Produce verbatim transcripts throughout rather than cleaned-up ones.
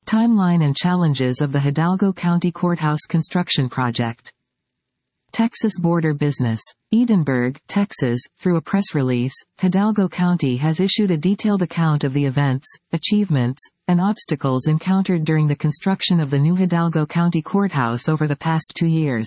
Timeline and challenges of the Hidalgo County Courthouse construction project. Texas border business. Edinburgh, Texas. Through a press release, Hidalgo County has issued a detailed account of the events, achievements, and obstacles encountered during the construction of the new Hidalgo County Courthouse over the past two years.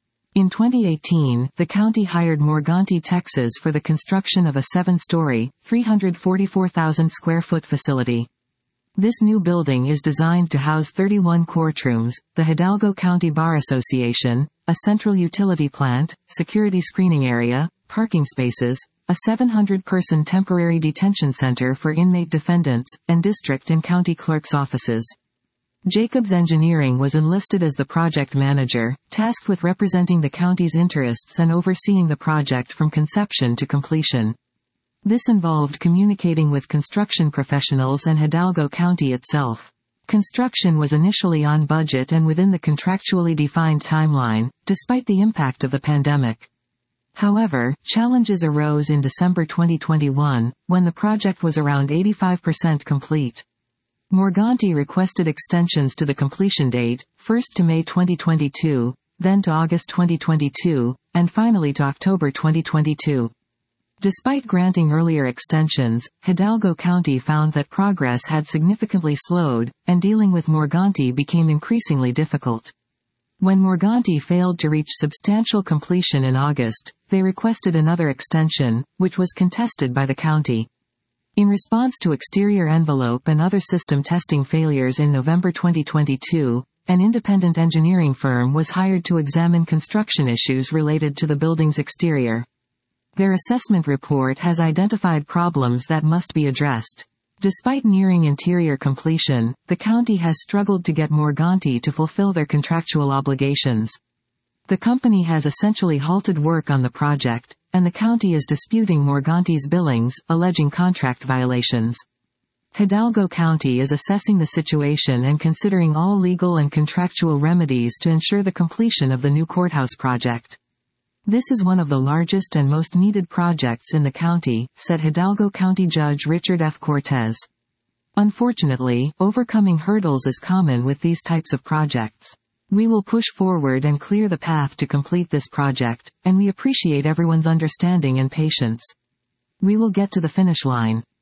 In twenty eighteen, the county hired Morganti, Texas for the construction of a seven-story, three hundred forty-four thousand square foot facility. This new building is designed to house thirty-one courtrooms, the Hidalgo County Bar Association, a central utility plant, security screening area, parking spaces, a seven hundred person temporary detention center for inmate defendants, and district and county clerk's offices. Jacobs Engineering was enlisted as the project manager, tasked with representing the county's interests and overseeing the project from conception to completion. This involved communicating with construction professionals and Hidalgo County itself. Construction was initially on budget and within the contractually defined timeline, despite the impact of the pandemic. However, challenges arose in December twenty twenty-one, when the project was around eighty-five percent complete. Morganti requested extensions to the completion date, first to May twenty twenty-two, then to August twenty twenty-two, and finally to October twenty twenty-two. Despite granting earlier extensions, Hidalgo County found that progress had significantly slowed, and dealing with Morganti became increasingly difficult. When Morganti failed to reach substantial completion in August, they requested another extension, which was contested by the county. In response to exterior envelope and other system testing failures in November twenty twenty-two, an independent engineering firm was hired to examine construction issues related to the building's exterior. Their assessment report has identified problems that must be addressed. Despite nearing interior completion, the county has struggled to get Morganti to fulfill their contractual obligations. The company has essentially halted work on the project, and the county is disputing Morganti's billings, alleging contract violations. Hidalgo County is assessing the situation and considering all legal and contractual remedies to ensure the completion of the new courthouse project. This is one of the largest and most needed projects in the county, said Hidalgo County Judge Richard F. Cortez. Unfortunately, overcoming hurdles is common with these types of projects. We will push forward and clear the path to complete this project, and we appreciate everyone's understanding and patience. We will get to the finish line.